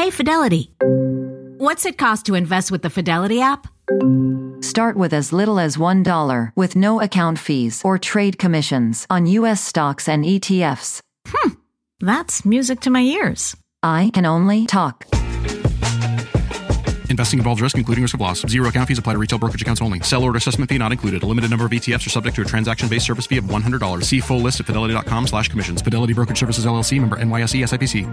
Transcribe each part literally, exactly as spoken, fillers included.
Hey, Fidelity. What's it cost to invest with the Fidelity app? Start with as little as one dollar with no account fees or trade commissions on U S stocks and E T Fs. Hmm, that's music to my ears. I can only talk. Investing involves risk, including risk of loss. Zero account fees apply to retail brokerage accounts only. Sell order assessment fee not included. A limited number of E T Fs are subject to a transaction-based service fee of one hundred dollars. See full list at fidelity.com slash commissions. Fidelity Brokerage Services, L L C, member N Y S E S I P C.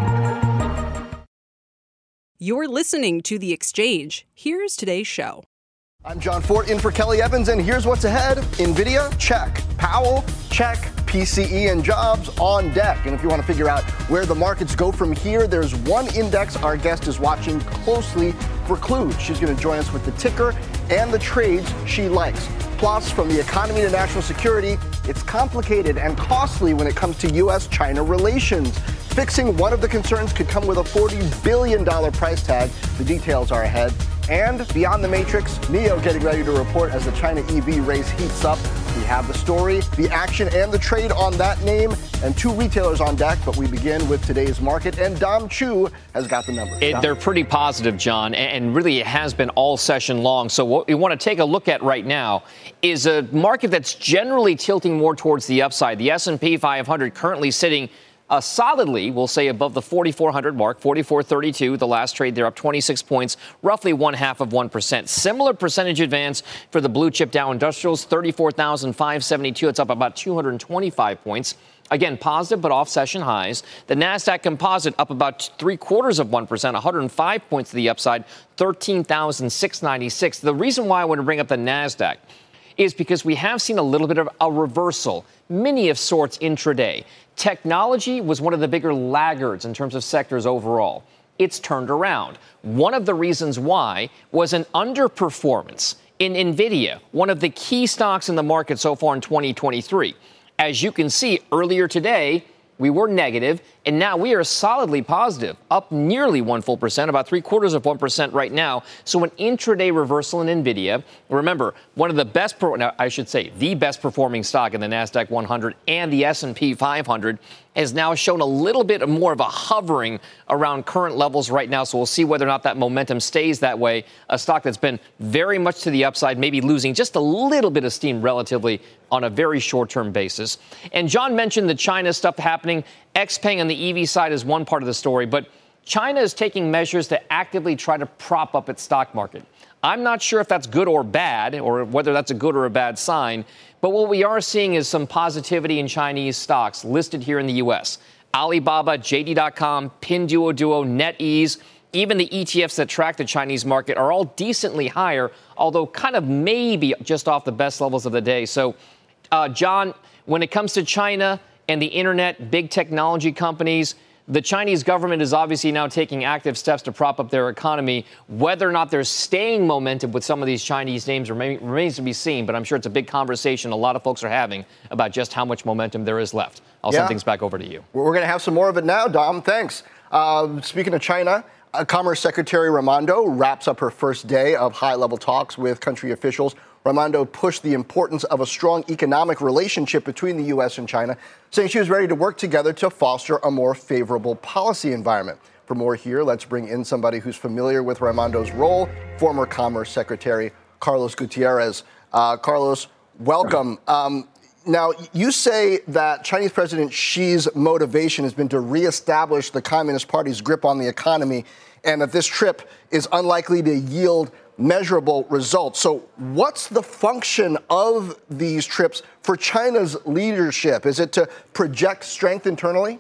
You're listening to The Exchange. Here's today's show. I'm John Fort in for Kelly Evans, and here's what's ahead. NVIDIA, check. Powell, check. P C E and jobs on deck. And if you want to figure out where the markets go from here, there's one index our guest is watching closely for clues. She's going to join us with the ticker and the trades she likes. Plus, from the economy to national security, it's complicated and costly when it comes to U S China relations. Fixing one of the concerns could come with a forty billion dollars price tag. The details are ahead. And beyond the matrix, NIO getting ready to report as the China E V race heats up. We have the story, the action, and the trade on that name, and two retailers on deck. But we begin with today's market, and Dom Chu has got the numbers. It, they're pretty positive, John, and really it has been all session long. So what we want to take a look at right now is a market that's generally tilting more towards the upside. The S and P five hundred currently sitting Uh, solidly, we'll say, above the forty-four hundred mark, forty-four thirty-two. The last trade, they're up twenty-six points, roughly one half of one percent. Similar percentage advance for the blue chip Dow Industrials, thirty-four thousand five hundred seventy-two. It's up about two hundred twenty-five points. Again, positive, but off session highs. The NASDAQ Composite up about three quarters of one percent, one hundred five points to the upside, thirteen thousand six hundred ninety-six. The reason why I want to bring up the NASDAQ is because we have seen a little bit of a reversal, many of sorts intraday. Technology was one of the bigger laggards in terms of sectors overall. It's turned around. One of the reasons why was an underperformance in NVIDIA, one of the key stocks in the market so far in twenty twenty-three. As you can see, earlier today, we were negative, and now we are solidly positive, up nearly one full percent, about three quarters of one percent right now. So an intraday reversal in NVIDIA. Remember, one of the best, pro- now I should say, the best performing stock in the NASDAQ one hundred and the S and P five hundred has now shown a little bit more of a hovering around current levels right now. So we'll see whether or not that momentum stays that way. A stock that's been very much to the upside, maybe losing just a little bit of steam relatively on a very short-term basis. And John mentioned the China stuff happening. Xpeng on the E V side is one part of the story, but China is taking measures to actively try to prop up its stock market. I'm not sure if that's good or bad, or whether that's a good or a bad sign, but what we are seeing is some positivity in Chinese stocks listed here in the U S. Alibaba, J D dot com, Pinduoduo, NetEase, even the E T Fs that track the Chinese market are all decently higher, although kind of maybe just off the best levels of the day. So, uh, John, when it comes to China and the internet, big technology companies, the Chinese government is obviously now taking active steps to prop up their economy. Whether or not there's staying momentum with some of these Chinese names remains to be seen, but I'm sure it's a big conversation a lot of folks are having about just how much momentum there is left. I'll yeah. send things back over to you. We're going to have some more of it now, Dom. Thanks. Uh, speaking of China, uh, Commerce Secretary Raimondo wraps up her first day of high-level talks with country officials. Raimondo pushed the importance of a strong economic relationship between the U S and China, saying she was ready to work together to foster a more favorable policy environment. For more here, let's bring in somebody who's familiar with Raimondo's role, former Commerce Secretary Carlos Gutierrez. Uh, Carlos, welcome. Um, now, you say that Chinese President Xi's motivation has been to reestablish the Communist Party's grip on the economy, and that this trip is unlikely to yield measurable results. So what's the function of these trips for China's leadership? Is it to project strength internally?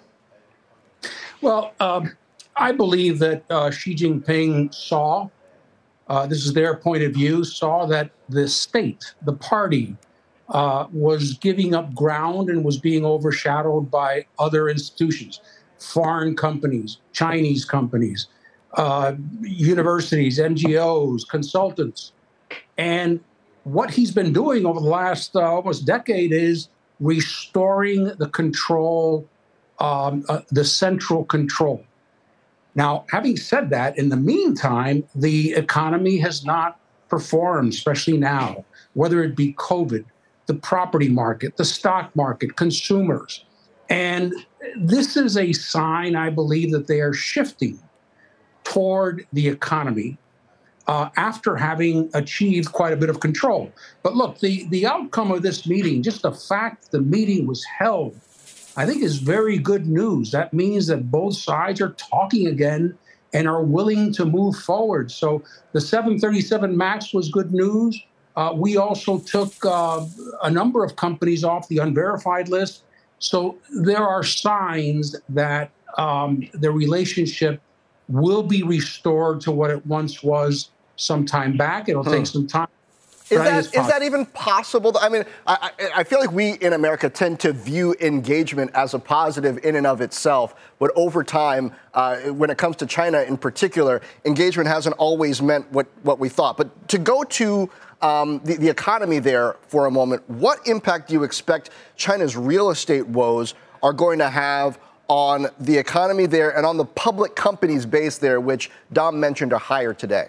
Well, um, I believe that uh, Xi Jinping saw, uh, this is their point of view, saw that the state, the party, uh, was giving up ground and was being overshadowed by other institutions, foreign companies, Chinese companies, Uh, universities, N G Os, consultants. And what he's been doing over the last uh, almost decade is restoring the control, um, uh, the central control. Now, having said that, in the meantime, the economy has not performed, especially now, whether it be COVID, the property market, the stock market, consumers. And this is a sign, I believe, that they are shifting toward the economy uh, after having achieved quite a bit of control. But look, the, the outcome of this meeting, just the fact the meeting was held, I think is very good news. That means that both sides are talking again and are willing to move forward. So the seven thirty-seven MAX was good news. Uh, we also took uh, a number of companies off the unverified list. So there are signs that um, the relationship will be restored to what it once was some time back. It'll hmm. take some time. Is that, is that even possible? I mean, I, I feel like we in America tend to view engagement as a positive in and of itself. But over time, uh, when it comes to China in particular, engagement hasn't always meant what, what we thought. But to go to um, the, the economy there for a moment, what impact do you expect China's real estate woes are going to have on the economy there and on the public companies based there, which Dom mentioned are higher today?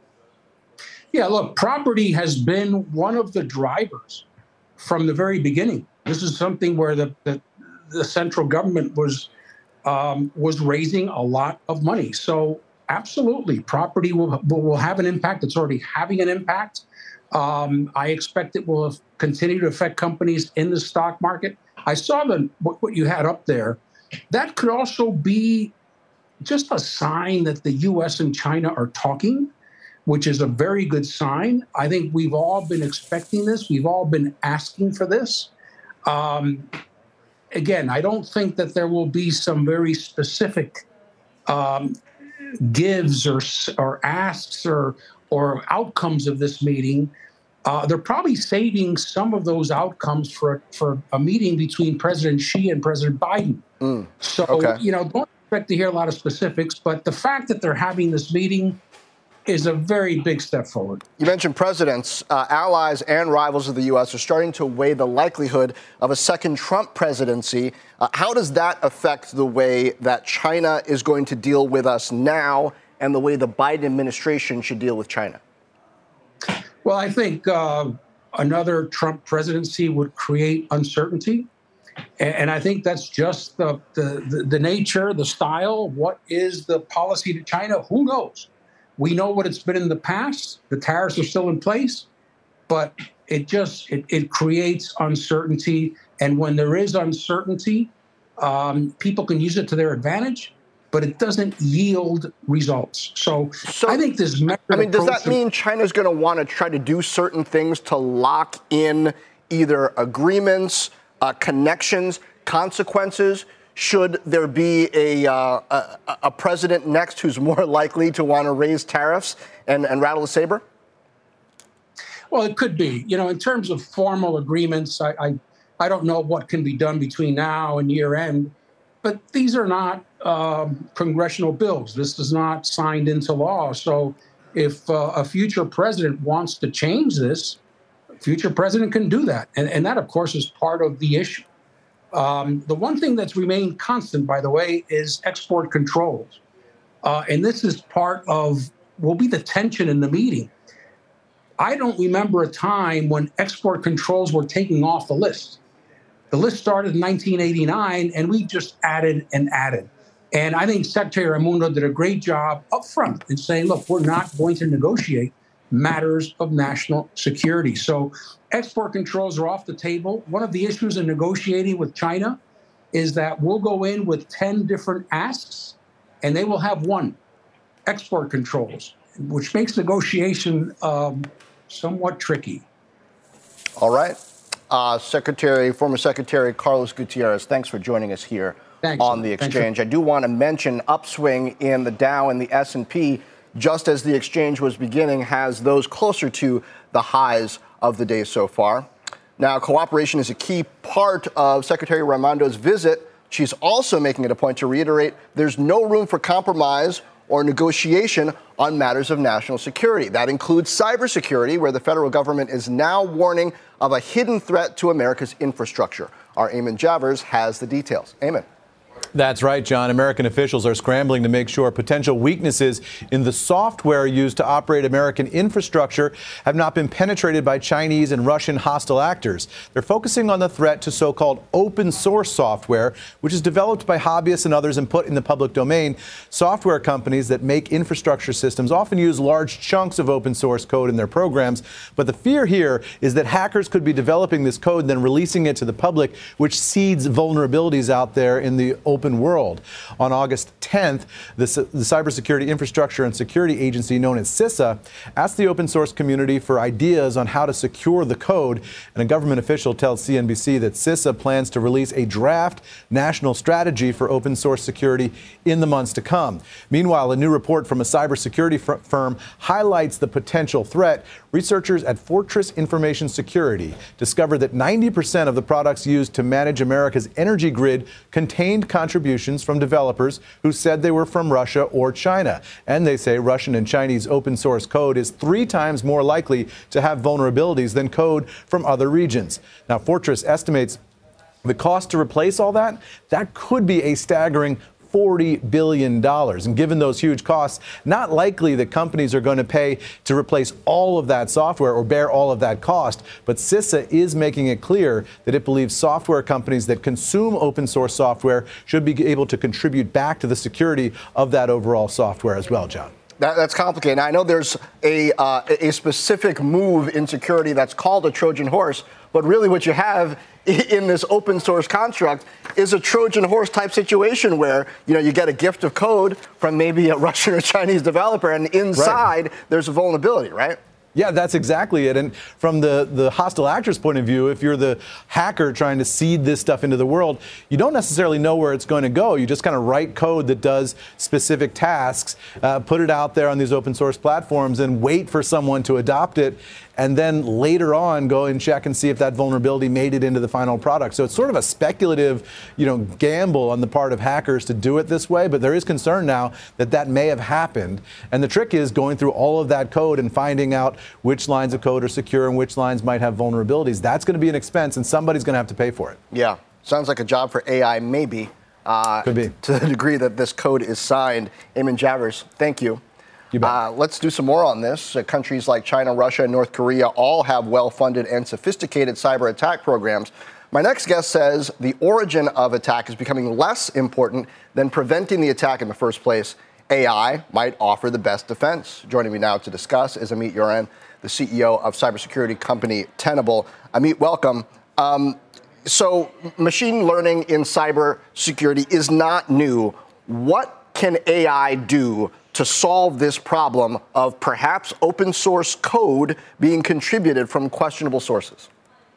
Yeah, look, property has been one of the drivers from the very beginning. This is something where the the, the central government was um, was raising a lot of money. So absolutely, property will will have an impact. It's already having an impact. Um, I expect it will continue to affect companies in the stock market. I saw the what, what you had up there. That could also be just a sign that the U S and China are talking, which is a very good sign. I think we've all been expecting this. We've all been asking for this. Um, again, I don't think that there will be some very specific um, gives or or asks or or outcomes of this meeting. Uh, they're probably saving some of those outcomes for for a meeting between President Xi and President Biden. Mm, so, okay. you know, don't expect to hear a lot of specifics, but the fact that they're having this meeting is a very big step forward. You mentioned presidents, uh, allies and rivals of the U S are starting to weigh the likelihood of a second Trump presidency. Uh, how does that affect the way that China is going to deal with us now and the way the Biden administration should deal with China? Well, I think uh, another Trump presidency would create uncertainty. And I think that's just the, the, the nature, the style. What is the policy to China? Who knows? We know what it's been in the past. The tariffs are still in place, but it just it, it creates uncertainty. And when there is uncertainty, um, people can use it to their advantage, but it doesn't yield results. So, so I think this measured I mean, does that of, mean China's going to want to try to do certain things to lock in either agreements, uh, connections, consequences? Should there be a, uh, a a president next who's more likely to want to raise tariffs and, and rattle the saber? Well, it could be. You know, in terms of formal agreements, I, I, I don't know what can be done between now and year end, but these are not um, congressional bills. This is not signed into law. So if uh, a future president wants to change this, a future president can do that. And, and that, of course, is part of the issue. Um, the one thing that's remained constant, by the way, is export controls. Uh, and this is part of, will be the tension in the meeting. I don't remember a time when export controls were taking off the list. The list started in nineteen eighty-nine, and we just added and added. And I think Secretary Raimondo did a great job up front in saying, look, we're not going to negotiate matters of national security. So export controls are off the table. One of the issues in negotiating with China is that we'll go in with ten different asks, and they will have one, export controls, which makes negotiation um, somewhat tricky. All right. Uh, Secretary, former Secretary Carlos Gutierrez, thanks for joining us here Thanks. on The Exchange. I do want to mention upswing in the Dow and the S and P, just as the exchange was beginning, has those closer to the highs of the day so far. Now, cooperation is a key part of Secretary Raimondo's visit. She's also making it a point to reiterate there's no room for compromise or negotiation on matters of national security. That includes cybersecurity, where the federal government is now warning of a hidden threat to America's infrastructure. Our Eamon Javers has the details. Eamon. That's right, John. American officials are scrambling to make sure potential weaknesses in the software used to operate American infrastructure have not been penetrated by Chinese and Russian hostile actors. They're focusing on the threat to so-called open source software, which is developed by hobbyists and others and put in the public domain. Software companies that make infrastructure systems often use large chunks of open source code in their programs. But the fear here is that hackers could be developing this code and then releasing it to the public, which seeds vulnerabilities out there in the open world. On August tenth, the, the Cybersecurity Infrastructure and Security Agency, known as CISA, asked the open source community for ideas on how to secure the code. And a government official tells C N B C that CISA plans to release a draft national strategy for open source security in the months to come. Meanwhile, a new report from a cybersecurity fr- firm highlights the potential threat. Researchers at Fortress Information Security discovered that ninety percent of the products used to manage America's energy grid contained contributions from developers who said they were from Russia or China. And they say Russian and Chinese open source code is three times more likely to have vulnerabilities than code from other regions. Now, Fortress estimates the cost to replace all that, that could be a staggering forty billion dollars. And given those huge costs, not likely that companies are going to pay to replace all of that software or bear all of that cost. But CISA is making it clear that it believes software companies that consume open source software should be able to contribute back to the security of that overall software as well, John. That, that's complicated. Now, I know there's a, uh, a specific move in security that's called a Trojan horse, but really what you have in this open source construct is a Trojan horse type situation where, you know, you get a gift of code from maybe a Russian or Chinese developer, and inside right. there's a vulnerability, right? Yeah, that's exactly it. And from the, the hostile actor's point of view, if you're the hacker trying to seed this stuff into the world, you don't necessarily know where it's going to go. You just kind of write code that does specific tasks, uh, put it out there on these open source platforms and wait for someone to adopt it. And then later on, go and check and see if that vulnerability made it into the final product. So it's sort of a speculative, you know, gamble on the part of hackers to do it this way. But there is concern now that that may have happened. And the trick is going through all of that code and finding out which lines of code are secure and which lines might have vulnerabilities. That's going to be an expense, and somebody's going to have to pay for it. Yeah, sounds like a job for A I, maybe. Uh, Could be. To the degree that this code is signed. Eamon Javers, thank you. Uh, let's do some more on this. Uh, countries like China, Russia, and North Korea all have well-funded and sophisticated cyber attack programs. My next guest says the origin of attack is becoming less important than preventing the attack in the first place. A I might offer the best defense. Joining me now to discuss is Amit Yoran, the C E O of cybersecurity company Tenable. Amit, welcome. Um, so machine learning in cybersecurity is not new. What can A I do to solve this problem of perhaps open source code being contributed from questionable sources?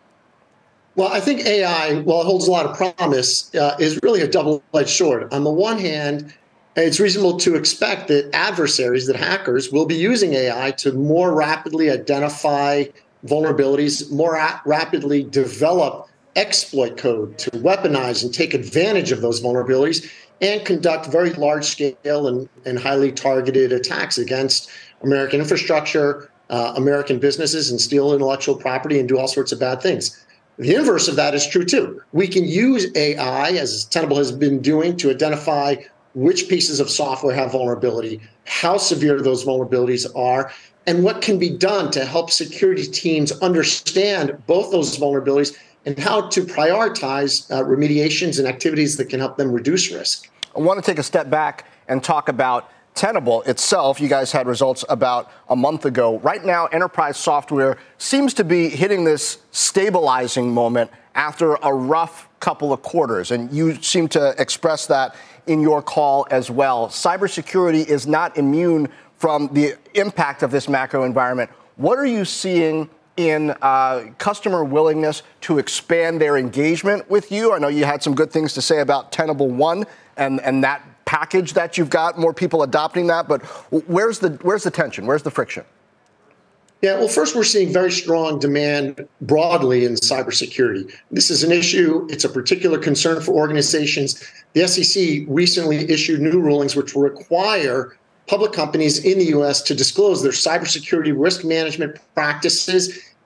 Well, I think A I, while it holds a lot of promise, uh, is really a double-edged sword. On the one hand, it's reasonable to expect that adversaries, that hackers, will be using A I to more rapidly identify vulnerabilities, more a- rapidly develop exploit code to weaponize and take advantage of those vulnerabilities, and conduct very large-scale and, and highly targeted attacks against American infrastructure, uh, American businesses, and steal intellectual property and do all sorts of bad things. The inverse of that is true, too. We can use A I, as Tenable has been doing, to identify which pieces of software have vulnerability, how severe those vulnerabilities are, and what can be done to help security teams understand both those vulnerabilities and how to prioritize uh, remediations and activities that can help them reduce risk. I want to take a step back and talk about Tenable itself. You guys had results about a month ago. Right now, enterprise software seems to be hitting this stabilizing moment after a rough couple of quarters, and you seem to express that in your call as well. Cybersecurity is not immune from the impact of this macro environment. What are you seeing in uh, customer willingness to expand their engagement with you? I know you had some good things to say about Tenable One and, and that package that you've got, more people adopting that, but where's the where's the tension? Where's the friction? Yeah, well, first, we're seeing very strong demand broadly in cybersecurity. This is an issue. It's a particular concern for organizations. The S E C recently issued new rulings which require public companies in the U S to disclose their cybersecurity risk management practices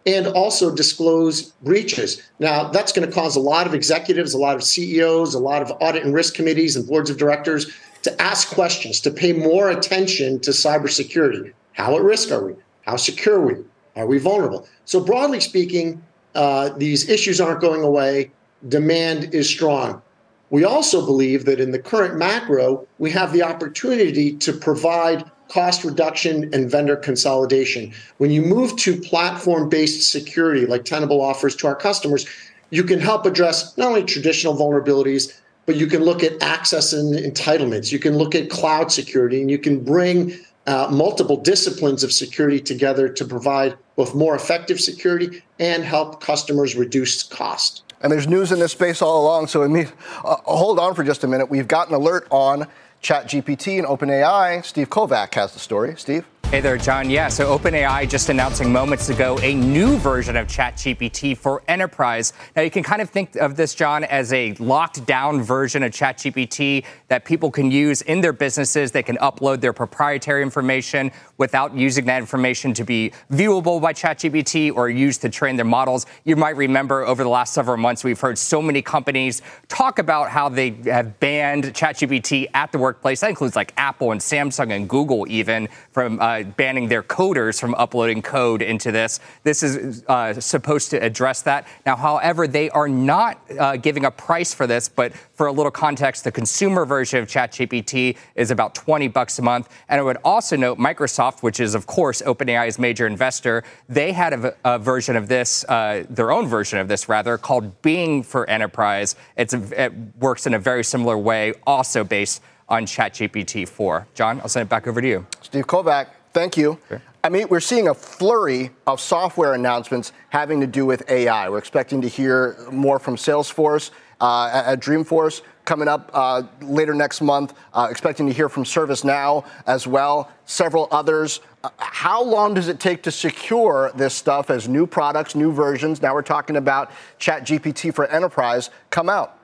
and also disclose breaches. Now, that's going to cause a lot of executives, a lot of C E Os, a lot of audit and risk committees and boards of directors to ask questions, to pay more attention to cybersecurity. How at risk are we? How secure are we? Are we vulnerable? So broadly speaking, uh, these issues aren't going away. Demand is strong. We also believe that in the current macro, we have the opportunity to provide cost reduction and vendor consolidation. When you move to platform-based security like Tenable offers to our customers, you can help address not only traditional vulnerabilities, but you can look at access and entitlements. You can look at cloud security, and you can bring uh, multiple disciplines of security together to provide both more effective security and help customers reduce cost. And there's news in this space all along, so me, uh, hold on for just a minute. We've got an alert on ChatGPT and OpenAI. Steve Kovac has the story. Steve? Hey there, John. Yeah, so OpenAI just announcing moments ago a new version of ChatGPT for enterprise. Now, you can kind of think of this, John, as a locked down version of ChatGPT that people can use in their businesses. They can upload their proprietary information without using that information to be viewable by ChatGPT or used to train their models. You might remember over the last several months, we've heard so many companies talk about how they have banned ChatGPT at the workplace. That includes like Apple and Samsung and Google even from uh, banning their coders from uploading code into this. This is uh, supposed to address that. Now, however, they are not uh, giving a price for this, but for a little context, the consumer version of ChatGPT is about twenty bucks a month. And I would also note Microsoft, which is, of course, OpenAI's major investor, they had a, a version of this, uh, their own version of this, rather, called Bing for Enterprise. It's a, it works in a very similar way, also based on ChatGPT four. John, I'll send it back over to you. Steve Kovac, thank you. Sure. I mean, we're seeing a flurry of software announcements having to do with A I. We're expecting to hear more from Salesforce uh, at Dreamforce coming up uh, later next month. Uh, expecting to hear from ServiceNow as well, several others. Uh, how long does it take to secure this stuff as new products, new versions? Now we're talking about ChatGPT for Enterprise come out.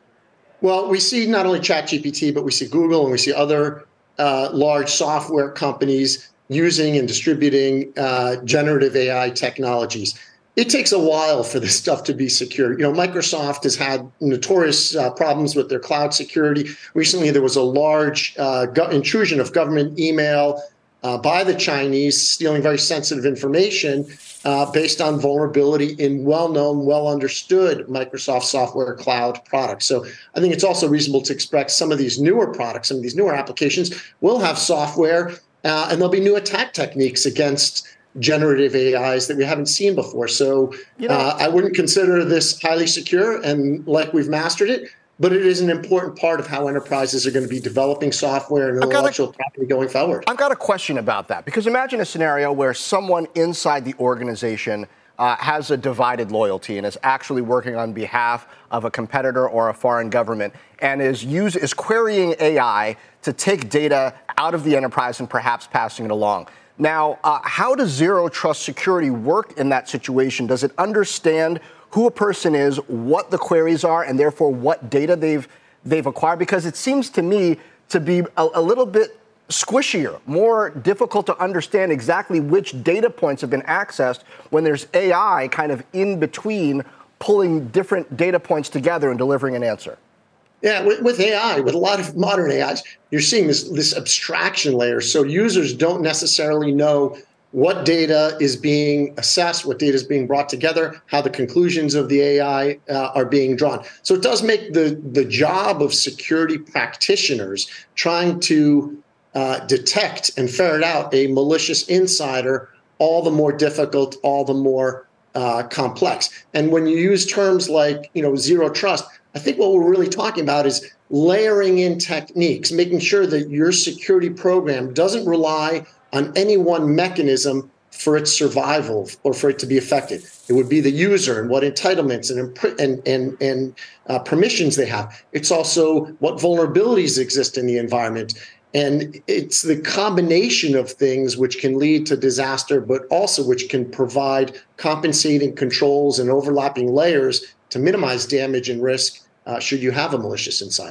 Well, we see not only ChatGPT, but we see Google and we see other uh, large software companies using and distributing uh, generative A I technologies. It takes a while for this stuff to be secure. You know, Microsoft has had notorious uh, problems with their cloud security. Recently, there was a large uh, go- intrusion of government email uh, by the Chinese, stealing very sensitive information uh, based on vulnerability in well-known, well-understood Microsoft software cloud products. So I think it's also reasonable to expect some of these newer products, some of these newer applications will have software, uh, and there'll be new attack techniques against generative A Is that we haven't seen before. So you know, uh, I wouldn't consider this highly secure and like we've mastered it, but it is an important part of how enterprises are going to be developing software and intellectual property going forward. I've got a question about that, because imagine a scenario where someone inside the organization uh, has a divided loyalty and is actually working on behalf of a competitor or a foreign government and is use, is querying A I to take data out of the enterprise and perhaps passing it along. Now, uh, how does zero trust security work in that situation? Does it understand who a person is, what the queries are, and therefore what data they've they've acquired? Because it seems to me to be a, a little bit squishier, more difficult to understand exactly which data points have been accessed when there's A I kind of in between pulling different data points together and delivering an answer. Yeah, with, with A I, with a lot of modern A Is, you're seeing this, this abstraction layer. So users don't necessarily know what data is being assessed, what data is being brought together, how the conclusions of the A I uh, are being drawn. So it does make the, the job of security practitioners trying to uh, detect and ferret out a malicious insider all the more difficult, all the more uh, complex. And when you use terms like, you know, zero trust, I think what we're really talking about is layering in techniques, making sure that your security program doesn't rely on any one mechanism for its survival or for it to be effective. It would be the user and what entitlements and and and, and uh, permissions they have. It's also what vulnerabilities exist in the environment. And it's the combination of things which can lead to disaster, but also which can provide compensating controls and overlapping layers to minimize damage and risk uh, should you have a malicious insider.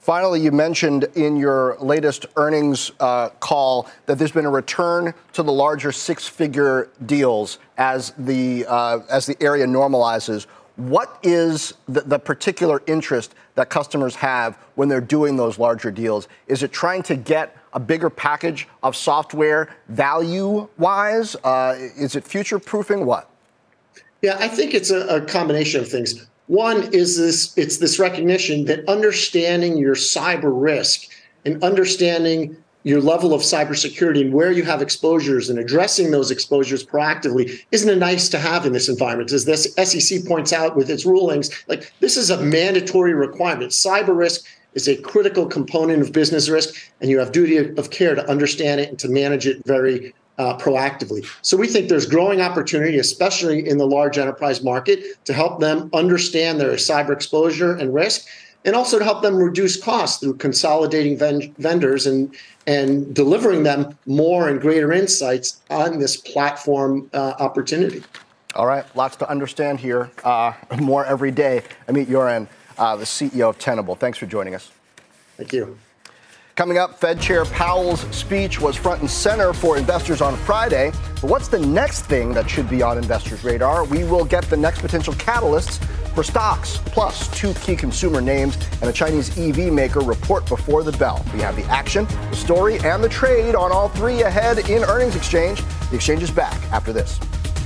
Finally, you mentioned in your latest earnings uh, call that there's been a return to the larger six-figure deals as the uh, as the area normalizes. What is the, the particular interest that customers have when they're doing those larger deals? Is it trying to get a bigger package of software value-wise? Uh, is it future-proofing? What? Yeah, I think it's a, a combination of things. One is this, it's this recognition that understanding your cyber risk and understanding your level of cybersecurity and where you have exposures and addressing those exposures proactively isn't a nice to have in this environment. As this S E C points out with its rulings, like this is a mandatory requirement. Cyber risk is a critical component of business risk, and you have duty of care to understand it and to manage it very Uh, proactively. So we think there's growing opportunity, especially in the large enterprise market, to help them understand their cyber exposure and risk, and also to help them reduce costs through consolidating ven- vendors and and delivering them more and greater insights on this platform uh, opportunity. All right, lots to understand here. Uh, more every day. Amit Yoran, uh, the C E O of Tenable. Thanks for joining us. Thank you. Coming up, Fed Chair Powell's speech was front and center for investors on Friday. But what's the next thing that should be on investors' radar? We will get the next potential catalysts for stocks, plus two key consumer names and a Chinese E V maker report before the bell. We have the action, the story, and the trade on all three ahead in Earnings Exchange. The Exchange is back after this.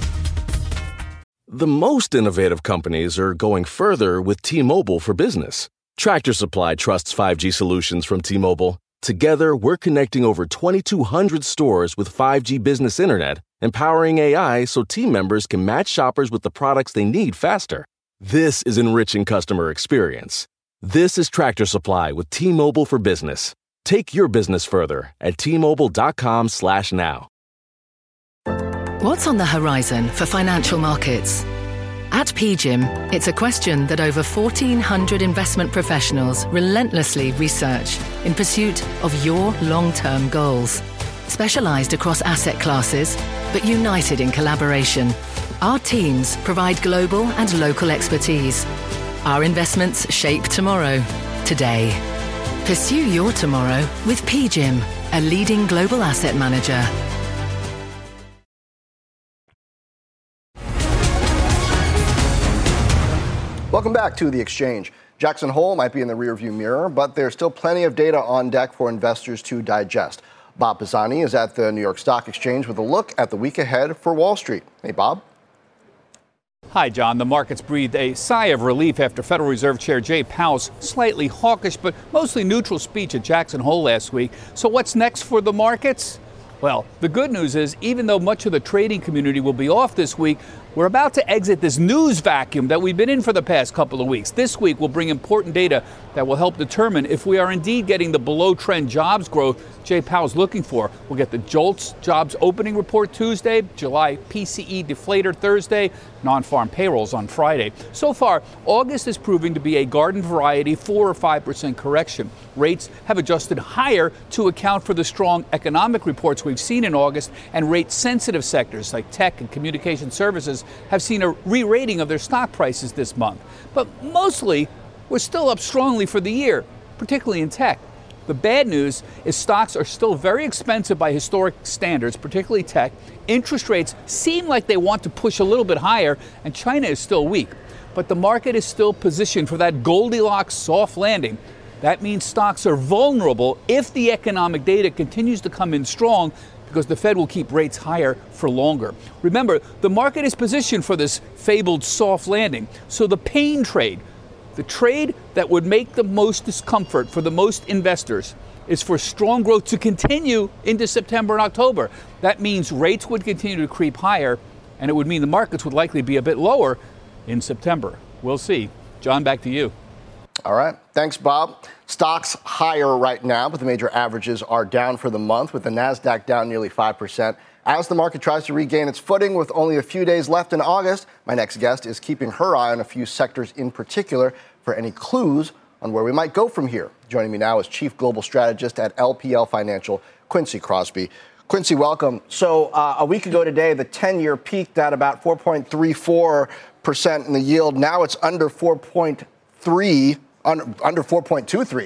The most innovative companies are going further with T-Mobile for Business. Tractor Supply trusts five G solutions from T-Mobile. Together, we're connecting over twenty-two hundred stores with five G business internet, empowering A I so team members can match shoppers with the products they need faster. This is enriching customer experience. This is Tractor Supply with T-Mobile for Business. Take your business further at T-Mobile.com slash now. What's on the horizon for financial markets? At P G I M, it's a question that over fourteen hundred investment professionals relentlessly research in pursuit of your long-term goals. Specialized across asset classes, but united in collaboration, our teams provide global and local expertise. Our investments shape tomorrow, today. Pursue your tomorrow with P G I M, a leading global asset manager. Welcome back to The Exchange. Jackson Hole might be in the rearview mirror, but there's still plenty of data on deck for investors to digest. Bob Pisani is at the New York Stock Exchange with a look at the week ahead for Wall Street. Hey, Bob. Hi, John. The markets breathed a sigh of relief after Federal Reserve Chair Jay Powell's slightly hawkish but mostly neutral speech at Jackson Hole last week. So what's next for the markets? Well, the good news is, even though much of the trading community will be off this week, we're about to exit this news vacuum that we've been in for the past couple of weeks. This week will bring important data that will help determine if we are indeed getting the below-trend jobs growth Jay Powell's looking for. We'll get the JOLTS jobs opening report Tuesday, July P C E deflator Thursday, non-farm payrolls on Friday. So far, August is proving to be a garden variety four or five percent correction. Rates have adjusted higher to account for the strong economic reports we've seen in August, and rate-sensitive sectors like tech and communication services have seen a re-rating of their stock prices this month. But mostly, we're still up strongly for the year, particularly in tech. The bad news is stocks are still very expensive by historic standards, particularly tech. Interest rates seem like they want to push a little bit higher, and China is still weak. But the market is still positioned for that Goldilocks soft landing. That means stocks are vulnerable if the economic data continues to come in strong, because the Fed will keep rates higher for longer. Remember, the market is positioned for this fabled soft landing. So the pain trade, the trade that would make the most discomfort for the most investors, is for strong growth to continue into September and October. That means rates would continue to creep higher, and it would mean the markets would likely be a bit lower in September. We'll see. John, back to you. All right. Thanks, Bob. Stocks higher right now, but the major averages are down for the month, with the NASDAQ down nearly five percent. As the market tries to regain its footing with only a few days left in August, my next guest is keeping her eye on a few sectors in particular for any clues on where we might go from here. Joining me now is Chief Global Strategist at L P L Financial, Quincy Crosby. Quincy, welcome. So uh, a week ago today, the ten-year peaked at about four point three four percent in the yield. Now it's under four point three, under, under four point two three.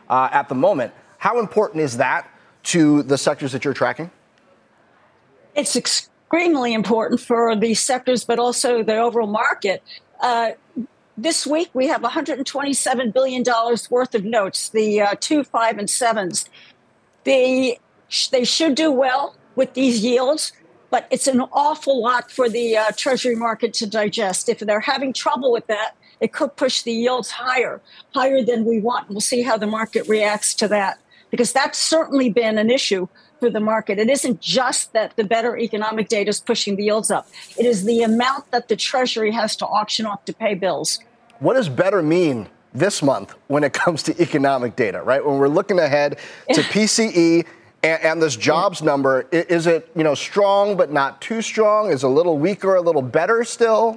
uh, at the moment. How important is that to the sectors that you're tracking? It's extremely important for the sectors, but also the overall market. Uh, this week, we have one hundred twenty-seven billion dollars worth of notes, the uh, two, five, and sevens. They, they should do well with these yields, but it's an awful lot for the uh, Treasury market to digest. If they're having trouble with that, it could push the yields higher, higher than we want. We'll see how the market reacts to that, because that's certainly been an issue for the market. It isn't just that the better economic data is pushing the yields up. It is the amount that the Treasury has to auction off to pay bills. What does better mean this month when it comes to economic data, right? When we're looking ahead to P C E and, and this jobs number, is it, you know, strong but not too strong? Is it a little weaker, a little better still?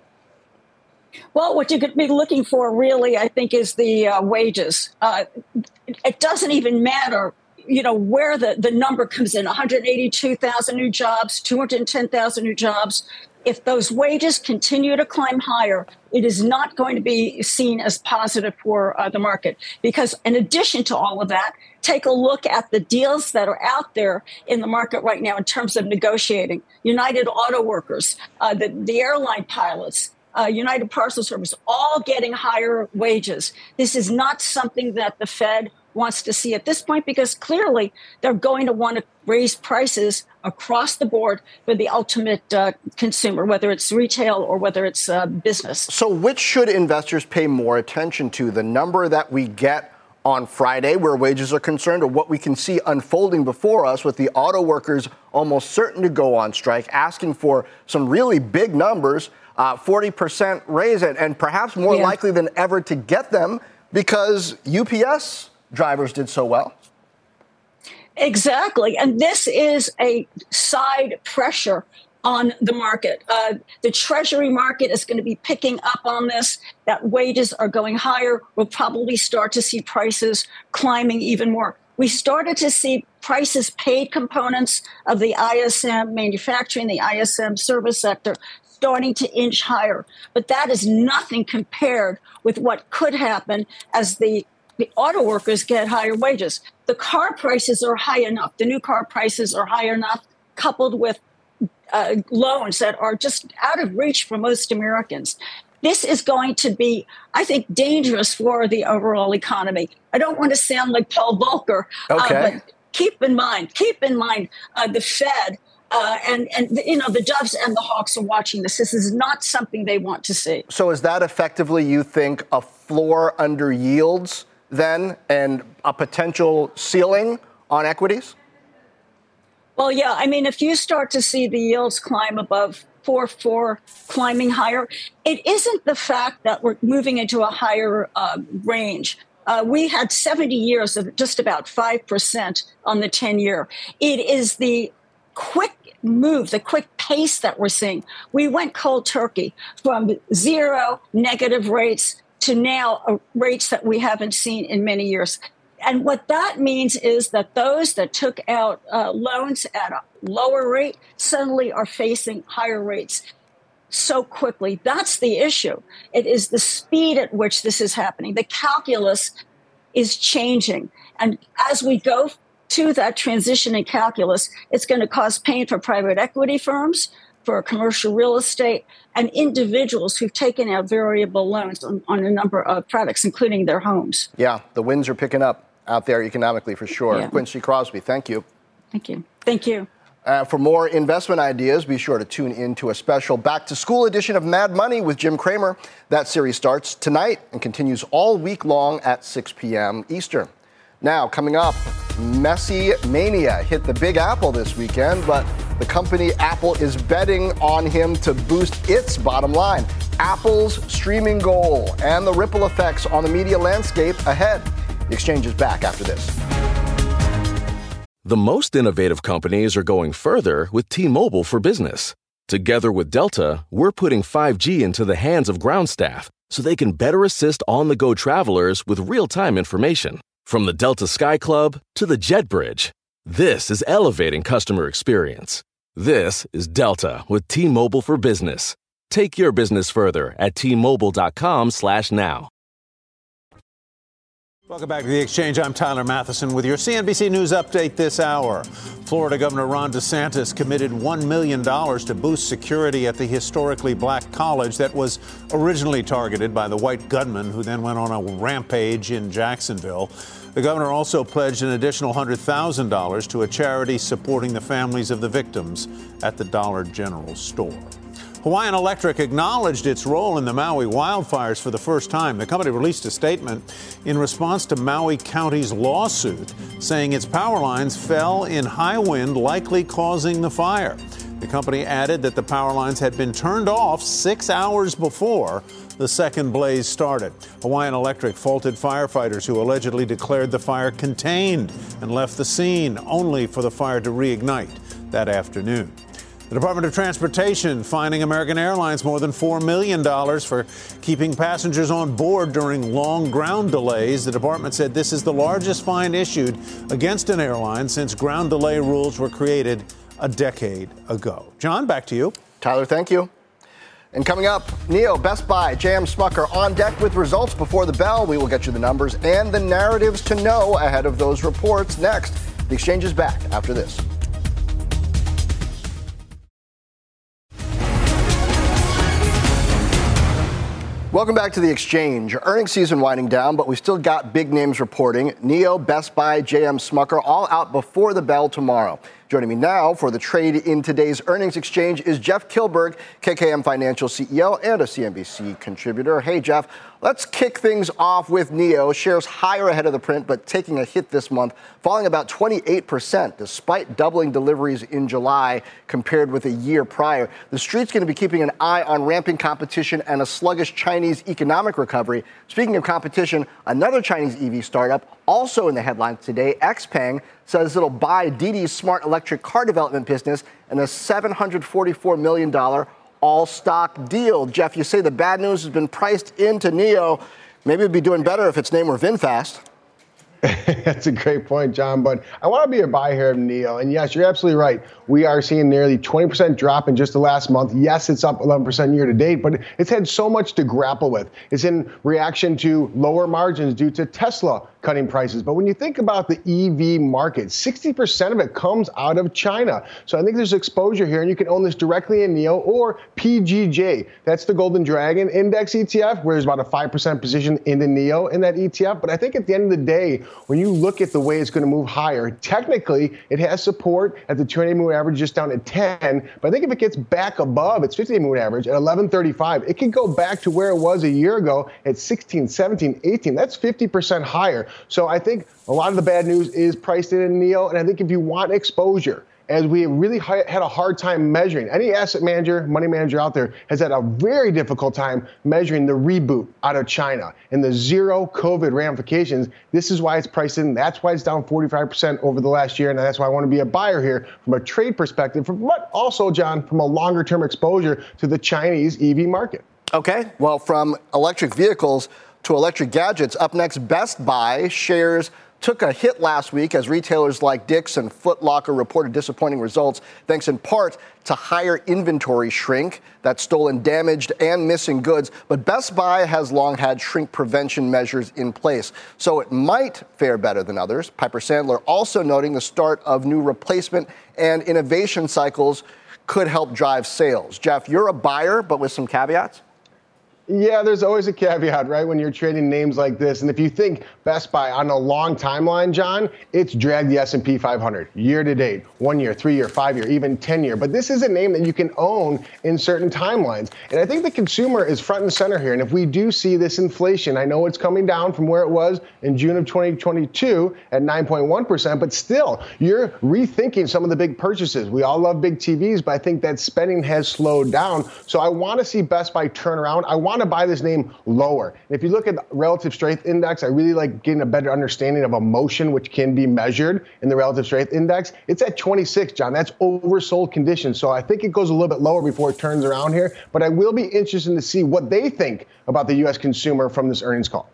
Well, what you could be looking for really, I think, is the uh, wages. Uh, it doesn't even matter, you know, where the, the number comes in, one hundred eighty-two thousand new jobs, two hundred ten thousand new jobs. If those wages continue to climb higher, it is not going to be seen as positive for uh, the market. Because in addition to all of that, take a look at the deals that are out there in the market right now in terms of negotiating. United Auto Workers, uh, the, the airline pilots, Uh, United Parcel Service, all getting higher wages. This is not something that the Fed wants to see at this point, because clearly they're going to want to raise prices across the board for the ultimate uh, consumer, whether it's retail or whether it's uh, business. So which should investors pay more attention to, the number that we get on Friday where wages are concerned, or what we can see unfolding before us with the auto workers almost certain to go on strike, asking for some really big numbers, uh, forty percent raise, and, and perhaps more yeah. likely than ever to get them because U P S drivers did so well? Exactly. And this is a side pressure on the market. Uh, the Treasury market is going to be picking up on this, that wages are going higher. We'll probably start to see prices climbing even more. We started to see prices paid components of the I S M manufacturing, the I S M service sector starting to inch higher. But that is nothing compared with what could happen as the The auto workers get higher wages. The car prices are high enough. The new car prices are high enough, coupled with uh, loans that are just out of reach for most Americans. This is going to be, I think, dangerous for the overall economy. I don't want to sound like Paul Volcker, okay. uh, but keep in mind, keep in mind uh, the Fed uh, and, and you know, the doves and the hawks are watching this. This is not something they want to see. So is that effectively, you think, a floor under yields then, and a potential ceiling on equities? Well, yeah. I mean, if you start to see the yields climb above four four, climbing higher, it isn't the fact that we're moving into a higher uh, range. Uh, we had seventy years of just about five percent on the ten-year. It is the quick move, the quick pace that we're seeing. We went cold turkey from zero negative rates to now uh, rates that we haven't seen in many years. And what that means is that those that took out uh, loans at a lower rate suddenly are facing higher rates so quickly. That's the issue. It is the speed at which this is happening. The calculus is changing. And as we go to that transition in calculus, it's going to cause pain for private equity firms, for commercial real estate, and individuals who've taken out variable loans on, on a number of products, including their homes. Yeah, the winds are picking up out there economically for sure. Yeah. Quincy Crosby, thank you. Thank you. Thank you. Uh, for more investment ideas, be sure to tune in to a special back-to-school edition of Mad Money with Jim Cramer. That series starts tonight and continues all week long at six p.m. Eastern. Now, coming up, Messi mania hit the Big Apple this weekend, but the company Apple is betting on him to boost its bottom line. Apple's streaming goal and the ripple effects on the media landscape ahead. The Exchange is back after this. The most innovative companies are going further with T-Mobile for Business. Together with Delta, we're putting five G into the hands of ground staff so they can better assist on-the-go travelers with real-time information. From the Delta Sky Club to the Jet Bridge, this is elevating customer experience. This is Delta with T-Mobile for Business. Take your business further at T Mobile dot com slash now. Welcome back to The Exchange. I'm Tyler Matheson with your C N B C News update this hour. Florida Governor Ron DeSantis committed one million dollars to boost security at the historically black college that was originally targeted by the white gunman who then went on a rampage in Jacksonville. The governor also pledged an additional one hundred thousand dollars to a charity supporting the families of the victims at the Dollar General store. Hawaiian Electric acknowledged its role in the Maui wildfires for the first time. The company released a statement in response to Maui County's lawsuit, saying its power lines fell in high wind, likely causing the fire. The company added that the power lines had been turned off six hours before the second blaze started. Hawaiian Electric faulted firefighters who allegedly declared the fire contained and left the scene, only for the fire to reignite that afternoon. The Department of Transportation fining American Airlines more than four million dollars for keeping passengers on board during long ground delays. The department said this is the largest fine issued against an airline since ground delay rules were created a decade ago. John, back to you. Tyler, thank you. And coming up, NIO, Best Buy, J M Smucker on deck with results before the bell. We will get you the numbers and the narratives to know ahead of those reports next. The Exchange is back after this. Welcome back to The Exchange. Earnings season winding down, but we still got big names reporting. NIO, Best Buy, J M Smucker, all out before the bell tomorrow. Joining me now for the trade in today's earnings exchange is Jeff Kilberg, K K M Financial C E O and a C N B C contributor. Hey, Jeff, let's kick things off with NIO. Shares higher ahead of the print, but taking a hit this month, falling about twenty-eight percent, despite doubling deliveries in July compared with a year prior. The Street's going to be keeping an eye on ramping competition and a sluggish Chinese economic recovery. Speaking of competition, another Chinese E V startup, also in the headlines today, XPeng, says it'll buy Didi's smart electric car development business in a seven hundred forty-four million dollars all-stock deal. Jeff, you say the bad news has been priced into NIO. Maybe it'd be doing better if its name were VinFast. That's a great point, John. But I want to be a buy here of NIO. And yes, you're absolutely right. We are seeing nearly twenty percent drop in just the last month. Yes, it's up eleven percent year to date, but it's had so much to grapple with. It's in reaction to lower margins due to Tesla cutting prices. But when you think about the E V market, sixty percent of it comes out of China. So I think there's exposure here, and you can own this directly in NIO or P G J. That's the Golden Dragon Index E T F, where there's about a five percent position into NIO in that E T F. But I think at the end of the day, when you look at the way it's going to move higher, technically it has support at the two hundred day moving average just down at ten. But I think if it gets back above its fifty day moving average at eleven thirty-five, it could go back to where it was a year ago at sixteen, seventeen, eighteen. That's fifty percent higher. So I think a lot of the bad news is priced in in NIO. And I think if you want exposure, as we really had a hard time measuring, any asset manager, money manager out there has had a very difficult time measuring the reboot out of China and the zero COVID ramifications. This is why it's priced in. That's why it's down forty-five percent over the last year. And that's why I want to be a buyer here from a trade perspective, but also, John, from a longer term exposure to the Chinese E V market. Okay. Well, from electric vehicles to electric gadgets, up next, Best Buy shares took a hit last week as retailers like Dick's and Foot Locker reported disappointing results, thanks in part to higher inventory shrink that stolen damaged and missing goods. But Best Buy has long had shrink prevention measures in place, so it might fare better than others. Piper Sandler also noting the start of new replacement and innovation cycles could help drive sales. Jeff, you're a buyer, but with some caveats? Yeah, there's always a caveat, right, when you're trading names like this. And if you think Best Buy on a long timeline, John, it's dragged the S and P five hundred year to date, one year, three year, five year, even ten year. But this is a name that you can own in certain timelines. And I think the consumer is front and center here. And if we do see this inflation, I know it's coming down from where it was in June of twenty twenty-two at nine point one percent, but still, you're rethinking some of the big purchases. We all love big T Vs, but I think that spending has slowed down. So I want to see Best Buy turn around. I want to buy this name lower. And if you look at the relative strength index, I really like getting a better understanding of emotion, which can be measured in the relative strength index. It's at twenty-six, John. That's oversold conditions. So I think it goes a little bit lower before it turns around here. But I will be interested to see what they think about the U S consumer from this earnings call.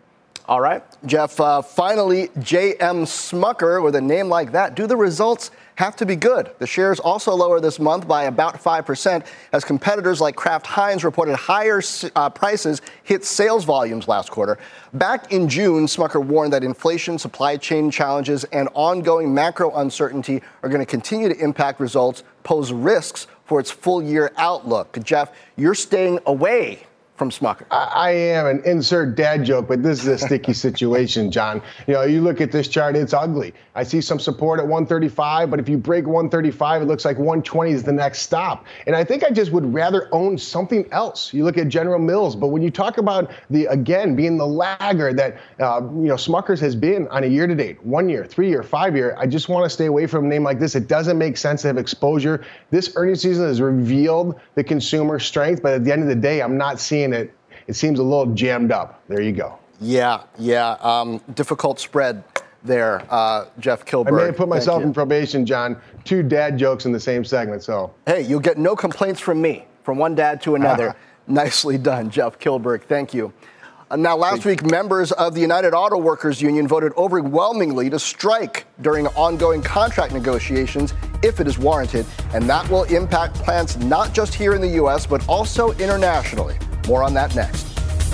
All right, Jeff, uh, finally, J M Smucker, with a name like that, do the results have to be good? The shares also lower this month by about five percent as competitors like Kraft Heinz reported higher uh, prices hit sales volumes last quarter. Back in June, Smucker warned that inflation, supply chain challenges, and ongoing macro uncertainty are going to continue to impact results, pose risks for its full-year outlook. Jeff, you're staying away from Smucker. I, I am an insert dad joke, but this is a sticky situation, John. You know, you look at this chart, it's ugly. I see some support at one thirty-five, but if you break one thirty-five, it looks like one twenty is the next stop. And I think I just would rather own something else. You look at General Mills, but when you talk about the, again, being the laggard that, uh, you know, Smucker's has been on a year to date, one year, three year, five year, I just want to stay away from a name like this. It doesn't make sense to have exposure. This earnings season has revealed the consumer strength, but at the end of the day, I'm not seeing it. It seems a little jammed up. There you go. Yeah, yeah. Um, difficult spread there, uh, Jeff Kilburg. I may have put myself in probation, John. Two dad jokes in the same segment, so. Hey, you'll get no complaints from me, from one dad to another. Nicely done, Jeff Kilburg. Thank you. Uh, now, last week, members of the United Auto Workers Union voted overwhelmingly to strike during ongoing contract negotiations if it is warranted, and that will impact plants not just here in the U S, but also internationally. More on that next.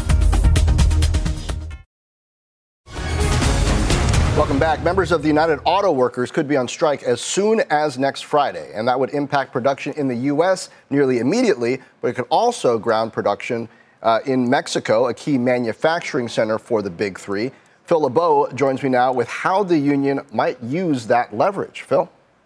Welcome back. Members of the United Auto Workers could be on strike as soon as next Friday, and that would impact production in the U S nearly immediately, but it could also ground production uh, in Mexico, a key manufacturing center for the Big Three. Phil LeBeau joins me now with how the union might use that leverage. Phil?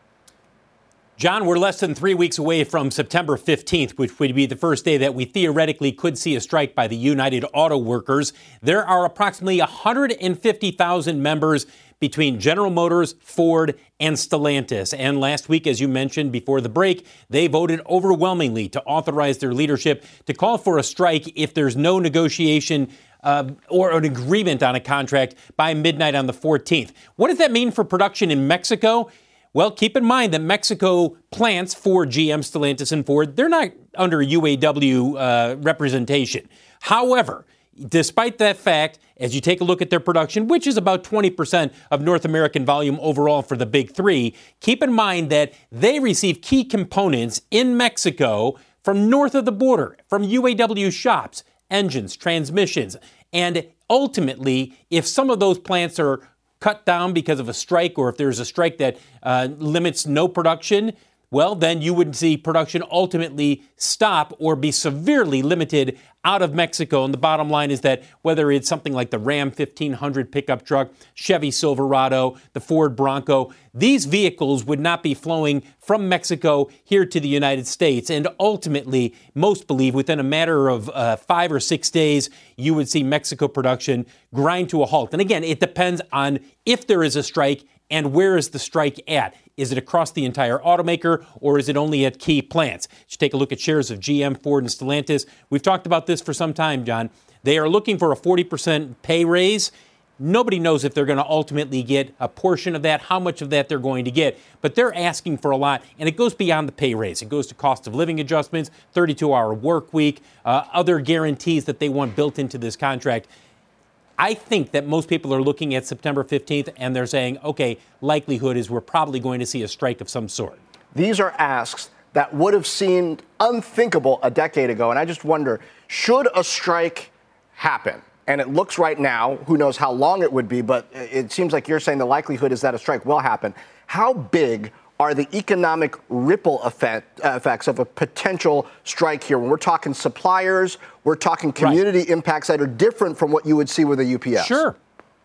John, we're less than three weeks away from September fifteenth, which would be the first day that we theoretically could see a strike by the United Auto Workers. There are approximately one hundred fifty thousand members between General Motors, Ford, and Stellantis. And last week, as you mentioned before the break, they voted overwhelmingly to authorize their leadership to call for a strike if there's no negotiation Uh, or an agreement on a contract by midnight on the fourteenth. What does that mean for production in Mexico? Well, keep in mind that Mexico plants for G M, Stellantis, and Ford, they're not under U A W uh, representation. However, despite that fact, as you take a look at their production, which is about twenty percent of North American volume overall for the Big Three, keep in mind that they receive key components in Mexico from north of the border, from U A W shops, engines, transmissions. And ultimately, if some of those plants are cut down because of a strike, or if there's a strike that uh, limits no production, well, then you would see production ultimately stop or be severely limited out of Mexico. And the bottom line is that whether it's something like the Ram fifteen hundred pickup truck, Chevy Silverado, the Ford Bronco, these vehicles would not be flowing from Mexico here to the United States. And ultimately, most believe within a matter of uh, five or six days, you would see Mexico production grind to a halt. And again, it depends on if there is a strike and where is the strike at. Is it across the entire automaker, or is it only at key plants? You take a look at shares of G M, Ford, and Stellantis. We've talked about this for some time, John. They are looking for a forty percent pay raise. Nobody knows if they're going to ultimately get a portion of that, how much of that they're going to get. But they're asking for a lot, and it goes beyond the pay raise. It goes to cost of living adjustments, thirty-two hour work week, uh, other guarantees that they want built into this contract. I think that most people are looking at September fifteenth and they're saying, okay, likelihood is we're probably going to see a strike of some sort. These are asks that would have seemed unthinkable a decade ago. And I just wonder, should a strike happen? And it looks right now, who knows how long it would be, but it seems like you're saying the likelihood is that a strike will happen. How big are the economic ripple effect, uh, effects of a potential strike here? When we're talking suppliers, we're talking community right. impacts that are different from what you would see with a U P S. Sure.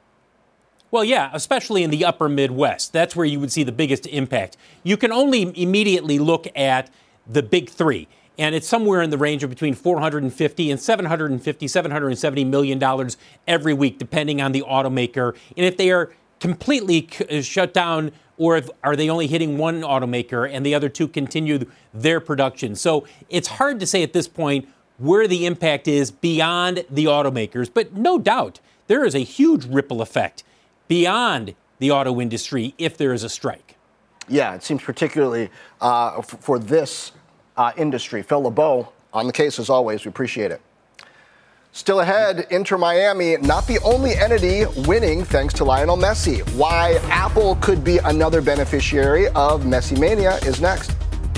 Well, yeah, especially in the upper Midwest. That's where you would see the biggest impact. You can only immediately look at the Big Three, and it's somewhere in the range of between four hundred fifty and seven hundred fifty, seven hundred seventy million dollars every week, depending on the automaker. And if they are completely c- shut down, or if, are they only hitting one automaker and the other two continue their production? So it's hard to say at this point where the impact is beyond the automakers. But no doubt, there is a huge ripple effect beyond the auto industry if there is a strike. Yeah, it seems particularly uh, f- for this uh, industry. Phil LeBeau, on the case as always. We appreciate it. Still ahead, Inter Miami, not the only entity winning thanks to Lionel Messi. Why Apple could be another beneficiary of Messi mania is next.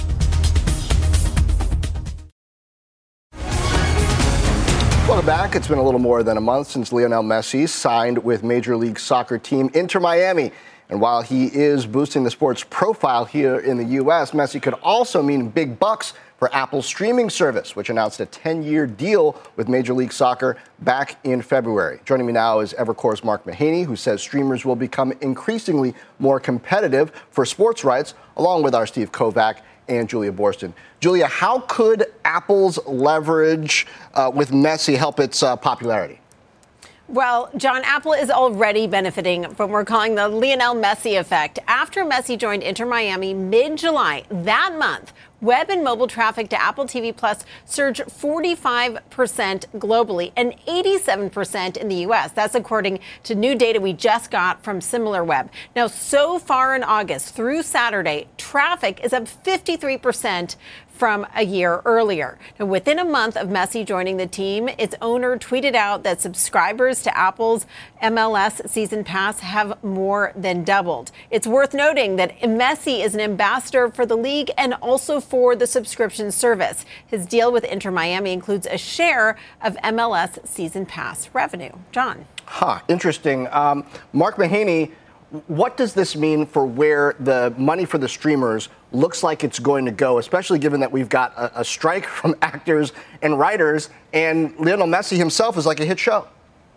Welcome back. It's been a little more than a month since Lionel Messi signed with Major League Soccer team Inter Miami. And while he is boosting the sports profile here in the U S, Messi could also mean big bucks for Apple's streaming service, which announced a ten-year deal with Major League Soccer back in February. Joining me now is Evercore's Mark Mahaney, who says streamers will become increasingly more competitive for sports rights, along with our Steve Kovac and Julia Boorstin. Julia, how could Apple's leverage uh, with Messi help its uh, popularity? Well, John, Apple is already benefiting from what we're calling the Lionel Messi effect. After Messi joined Inter Miami mid-July, that month, web and mobile traffic to Apple T V Plus surged forty-five percent globally and eighty-seven percent in the U S. That's according to new data we just got from SimilarWeb. Now, so far in August through Saturday, traffic is up fifty-three percent from a year earlier. Now, within a month of Messi joining the team, its owner tweeted out that subscribers to Apple's M L S Season Pass have more than doubled. It's worth noting that Messi is an ambassador for the league and also for the subscription service. His deal with Inter Miami includes a share of M L S Season Pass revenue. John. Huh, interesting. Um, Mark Mahaney, what does this mean for where the money for the streamers looks like it's going to go, especially given that we've got a, a strike from actors and writers, and Lionel Messi himself is like a hit show?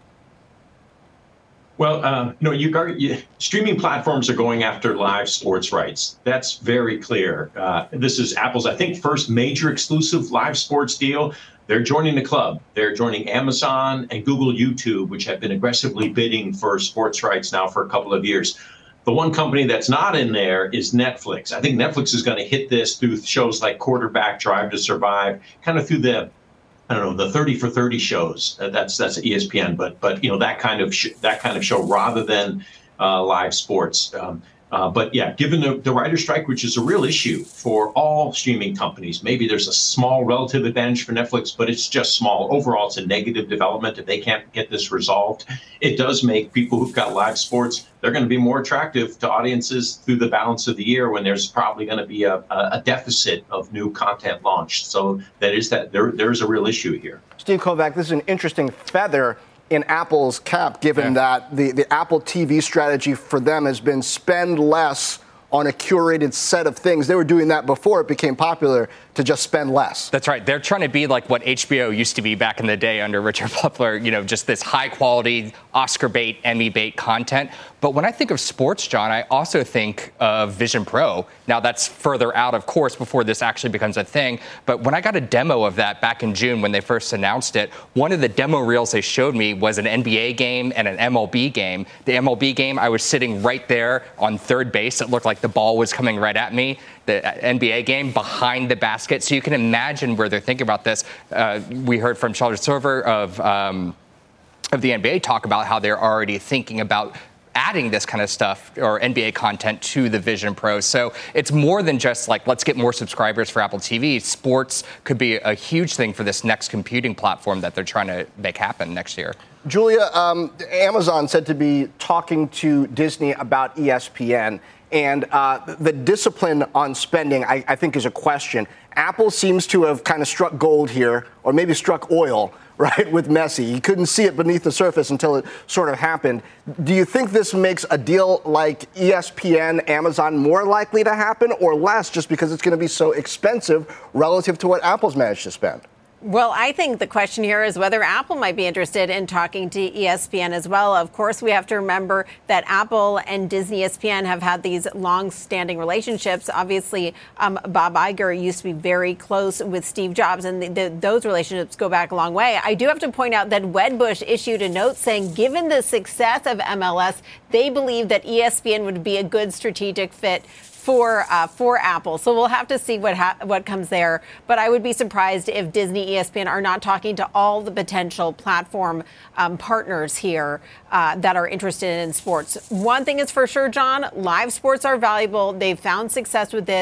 Well, uh, no, you, got, you streaming platforms are going after live sports rights. That's very clear. Uh, this is Apple's, I think, first major exclusive live sports deal. They're joining the club. They're joining Amazon and Google YouTube, which have been aggressively bidding for sports rights now for a couple of years. The one company that's not in there is Netflix. I think Netflix is going to hit this through shows like Quarterback, Drive to Survive, kind of through the, I don't know, the thirty for thirty shows. Uh, that's that's E S P N, but but you know that kind of sh- that kind of show rather than uh, live sports. Um, Uh, but yeah, given the, the writer strike, which is a real issue for all streaming companies, maybe there's a small relative advantage for Netflix, but it's just small. Overall, it's a negative development if they can't get this resolved. It does make people who've got live sports, they're going to be more attractive to audiences through the balance of the year when there's probably going to be a, a deficit of new content launched. So that is that there there is a real issue here. Steve Kovac, this is an interesting feather in Apple's cap, given yeah. that the, the Apple T V strategy for them has been spend less on a curated set of things. They were doing that before it became popular, to just spend less. That's right. They're trying to be like what H B O used to be back in the day under Richard Plepler, you know, just this high quality, Oscar bait, Emmy bait content. But when I think of sports, John, I also think of Vision Pro. Now, that's further out, of course, before this actually becomes a thing. But when I got a demo of that back in June when they first announced it, one of the demo reels they showed me was an N B A game and an M L B game. The M L B game, I was sitting right there on third base. It looked like the ball was coming right at me. The N B A game behind the basket. So you can imagine where they're thinking about this. Uh, we heard from Sheldon Silver of, um, of the N B A talk about how they're already thinking about adding this kind of stuff or N B A content to the Vision Pro. So it's more than just like, let's get more subscribers for Apple T V. Sports could be a huge thing for this next computing platform that they're trying to make happen next year. Julia, um, Amazon said to be talking to Disney about E S P N. And uh, the discipline on spending, I, I think, is a question. Apple seems to have kind of struck gold here, or maybe struck oil, right, with Messi. You couldn't see it beneath the surface until it sort of happened. Do you think this makes a deal like E S P N, Amazon more likely to happen, or less, just because it's going to be so expensive relative to what Apple's managed to spend? Well, I think the question here is whether Apple might be interested in talking to E S P N as well. Of course, we have to remember that Apple and Disney E S P N have had these long-standing relationships. Obviously, um, Bob Iger used to be very close with Steve Jobs, and the, the, those relationships go back a long way. I do have to point out that Wedbush issued a note saying, given the success of M L S, they believe that E S P N would be a good strategic fit for uh, for Apple. So we'll have to see what ha- what comes there. But I would be surprised if Disney, E S P N are not talking to all the potential platform um, partners here uh, that are interested in sports. One thing is for sure, John, live sports are valuable. They've found success with this.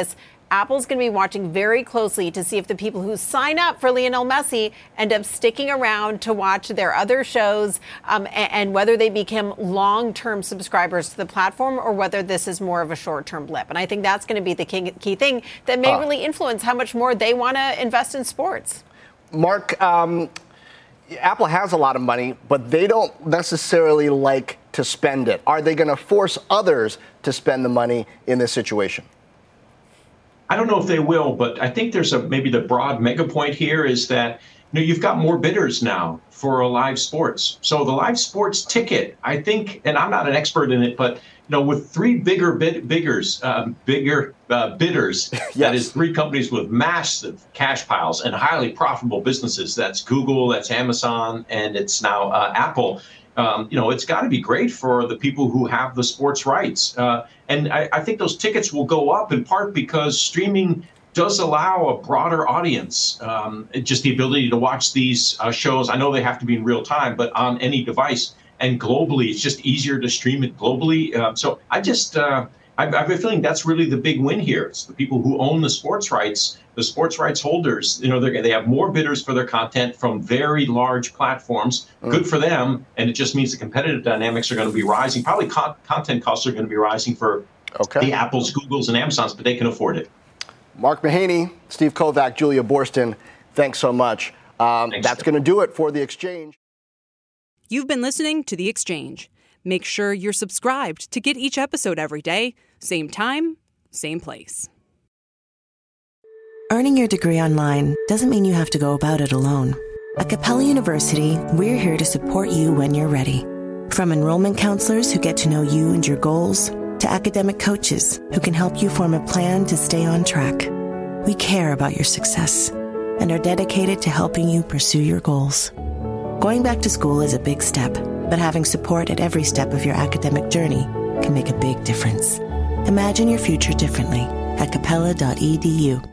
Apple's going to be watching very closely to see if the people who sign up for Lionel Messi end up sticking around to watch their other shows, um, and, and whether they become long-term subscribers to the platform or whether this is more of a short-term blip. And I think that's going to be the key, key thing that may uh, really influence how much more they want to invest in sports. Mark, um, Apple has a lot of money, but they don't necessarily like to spend it. Are they going to force others to spend the money in this situation? I don't know if they will, but I think there's a maybe the broad mega point here is that you know you've got more bidders now for a live sports. So the live sports ticket, I think, and I'm not an expert in it, but you know with three bigger bid, biggers, um, bigger uh, bidders, yes. That is three companies with massive cash piles and highly profitable businesses. That's Google, that's Amazon, and it's now uh, Apple. Um, you know, it's got to be great for the people who have the sports rights. Uh, and I, I think those tickets will go up in part because streaming does allow a broader audience, um, just the ability to watch these uh, shows. I know they have to be in real time, but on any device and globally, it's just easier to stream it globally. Uh, so I just, uh, I, I have a feeling that's really the big win here. It's the people who own the sports rights. The sports rights holders, you know, they have more bidders for their content from very large platforms. Mm. Good for them. And it just means the competitive dynamics are going to be rising. Probably con- content costs are going to be rising for okay. the Apples, Googles, and Amazons, but they can afford it. Mark Mahaney, Steve Kovac, Julia Boorstin, thanks so much. Um, thanks, that's going to do it for The Exchange. You've been listening to The Exchange. Make sure you're subscribed to get each episode every day. Same time, same place. Earning your degree online doesn't mean you have to go about it alone. At Capella University, we're here to support you when you're ready. From enrollment counselors who get to know you and your goals, to academic coaches who can help you form a plan to stay on track. We care about your success and are dedicated to helping you pursue your goals. Going back to school is a big step, but having support at every step of your academic journey can make a big difference. Imagine your future differently at capella dot e d u.